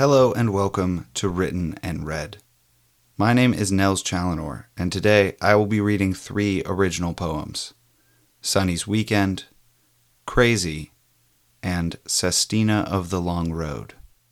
Hello and welcome to Written and Read. My name is Nels Challenor, and today I will be reading 3 original poems: Sunny's Weekend, Crazy, and Sestina of the Long Road.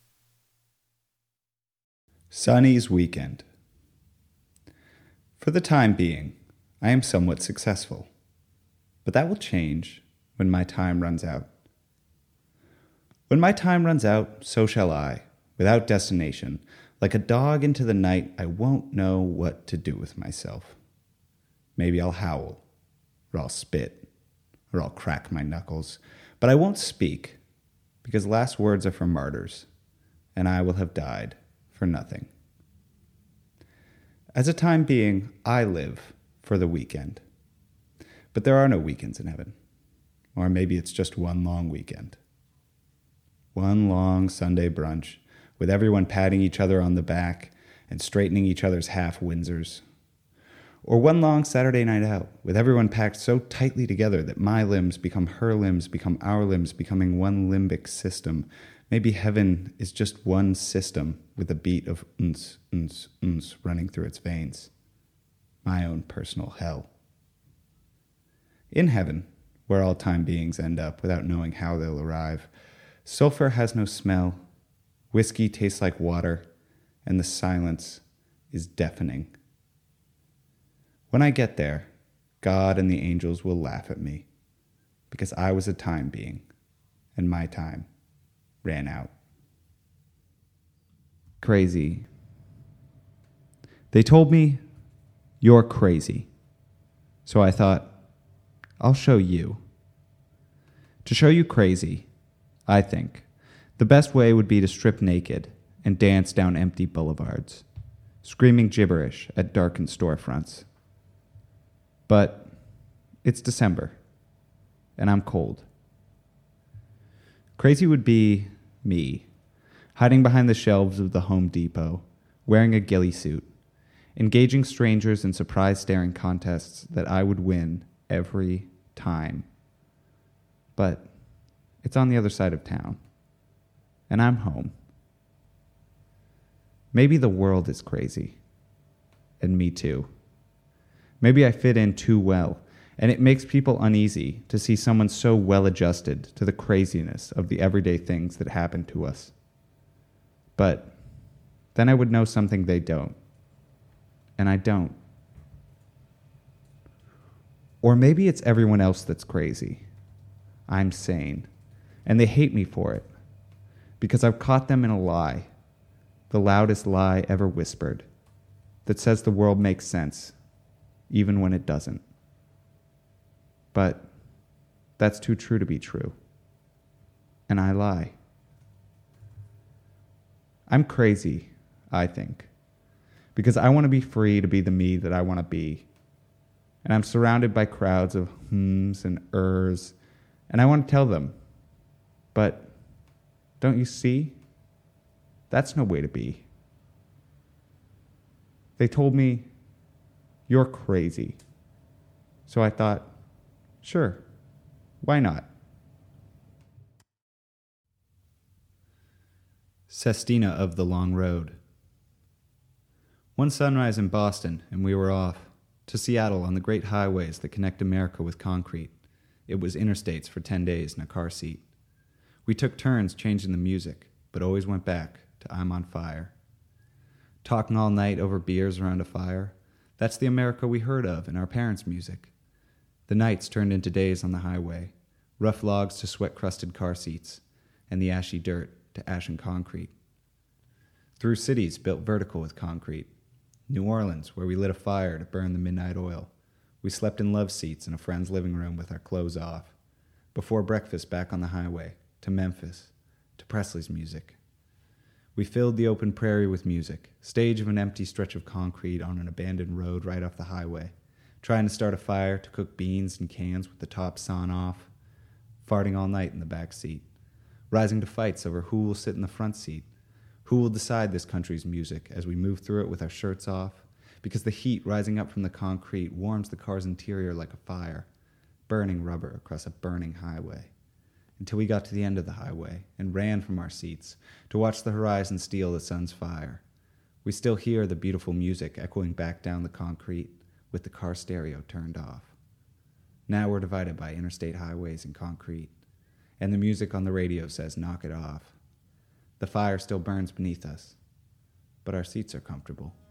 Sunny's Weekend. For the time being, I am somewhat successful, but that will change when my time runs out. When my time runs out, so shall I, without destination. Like a dog into the night, I won't know what to do with myself. Maybe I'll howl, or I'll spit, or I'll crack my knuckles, but I won't speak, because last words are for martyrs, and I will have died for nothing. As a time being, I live for the weekend. But there are no weekends in heaven. Or maybe it's just one long weekend. One long Sunday brunch, with everyone patting each other on the back and straightening each other's half Windsors. Or one long Saturday night out, with everyone packed so tightly together that my limbs become her limbs, become our limbs, becoming one limbic system. Maybe heaven is just one system with a beat of uns, uns, uns running through its veins. My own personal hell. In heaven, where all time beings end up without knowing how they'll arrive, sulfur has no smell, whiskey tastes like water, and the silence is deafening. When I get there, God and the angels will laugh at me, because I was a time being, and my time ran out. Crazy. They told me, "You're crazy." So I thought, I'll show you. To show you crazy, I think, the best way would be to strip naked and dance down empty boulevards, screaming gibberish at darkened storefronts. But it's December, and I'm cold. Crazy would be me, hiding behind the shelves of the Home Depot, wearing a ghillie suit, engaging strangers in surprise staring contests that I would win every time. But it's on the other side of town, and I'm home. Maybe the world is crazy, and me too. Maybe I fit in too well, and it makes people uneasy to see someone so well-adjusted to the craziness of the everyday things that happen to us. But then I would know something they don't, and I don't. Or maybe it's everyone else that's crazy. I'm sane, and they hate me for it, because I've caught them in a lie, the loudest lie ever whispered, that says the world makes sense, even when it doesn't. But that's too true to be true, and I lie. I'm crazy, I think, because I want to be free to be the me that I want to be, and I'm surrounded by crowds of hms and ers, and I want to tell them, but don't you see? That's no way to be. They told me, "You're crazy." So I thought, sure, why not? Sestina of the Long Road. One sunrise in Boston, and we were off to Seattle on the great highways that connect America with concrete. It was interstates for 10 days in a car seat. We took turns changing the music, but always went back to I'm on Fire. Talking all night over beers around a fire, that's the America we heard of in our parents' music. The nights turned into days on the highway, rough logs to sweat-crusted car seats, and the ashy dirt to ashen concrete. Through cities built vertical with concrete. New Orleans, where we lit a fire to burn the midnight oil. We slept in love seats in a friend's living room with our clothes off. Before breakfast back on the highway, to Memphis, to Presley's music. We filled the open prairie with music, stage of an empty stretch of concrete on an abandoned road right off the highway, trying to start a fire to cook beans in cans with the top sawn off, farting all night in the back seat, rising to fights over who will sit in the front seat, who will decide this country's music as we move through it with our shirts off, because the heat rising up from the concrete warms the car's interior like a fire, burning rubber across a burning highway. until we got to the end of the highway and ran from our seats to watch the horizon steal the sun's fire. We still hear the beautiful music echoing back down the concrete with the car stereo turned off. Now we're divided by interstate highways and concrete, and the music on the radio says, "Knock it off." The fire still burns beneath us, but our seats are comfortable.